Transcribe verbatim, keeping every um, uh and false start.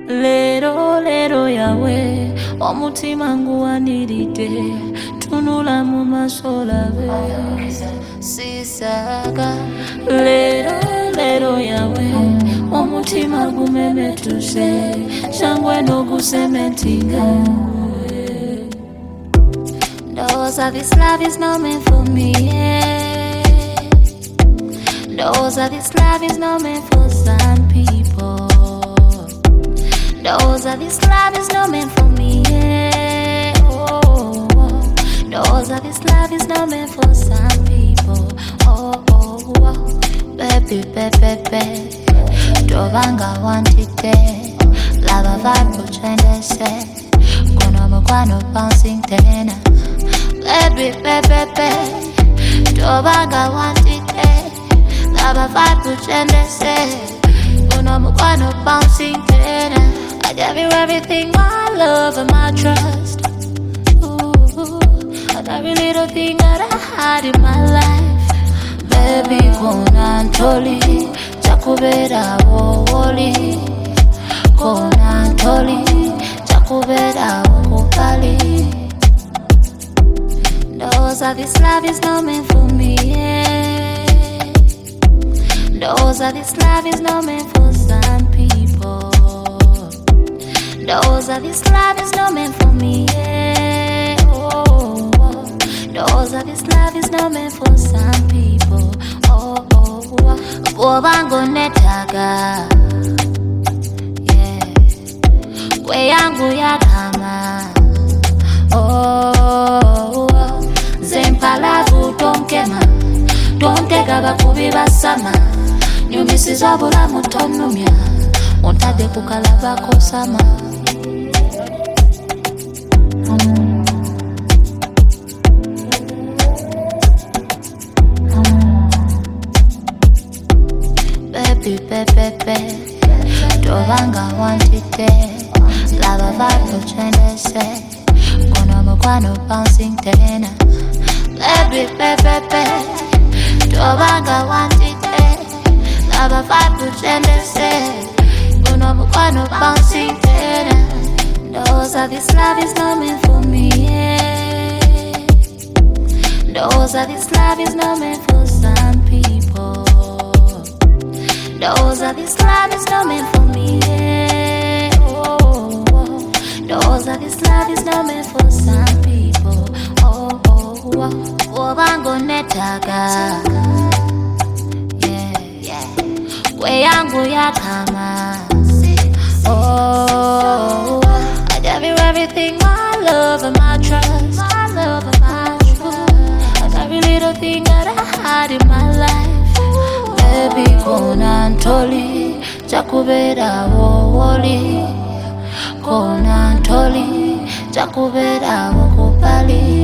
Lero lero yawe omutima nguwaniride tunula mu masola be sisaga. Lero lero yawe omutima gumemetuse shangwe no gusementinga. Those of this love is not meant for me, yeah. Those of this love is not meant for some people. Those of this love is not meant for me, yeah. Oh, oh. Those of this love is not meant for some people. Oh, oh, oh. Baby, baby, baby. Dovanga wantite. Lava vibe chende se. Kono mkwano bouncing tena. Baby, baby, baby. Dovanga wantite. Lava vibe chende se. Kono mkwano bouncing tena. I gave you everything, my love and my trust. Ooh, and every little thing that I had in my life. Baby, konantoli, chakubera woli. Konantoli, chakubera wokupali. Those of this love is not meant for me, yeah. Those of this love is not meant for some people. Those of this love is not meant for me, yeah. Oh, oh. Those of this love is not meant for some people. Oh, oh, oh. Bobango netaga, yeah. Kwe yangu ya kama, oh, oh. Zempalavu tonkema, tontega bakubi basama. Nyumisiza bula mutonumya, ontade kukalaba kosama. Baby, baby, baby, Dovanga wantite. Lava vibe chende se. Kono mkwano bouncing tena. Baby, baby, baby, Dovanga wantite. Lava vibe chende se. Kono mkwano bouncing tena. Those of this love is not meant for me, yeah. Those of this love is not meant for some people. Those of this love is not meant for me, yeah. Oh, oh. Those of this love is not meant for some people. Oh, oh, oh. Bobango netaga, yeah, yeah. Kwe yangu ya kama, oh, oh. I gave you everything, my love and my trust, my love and my trust. And every little thing that I had in my life. Baby, konantoli, chakubera woli. Konantoli, chakubera wokupali.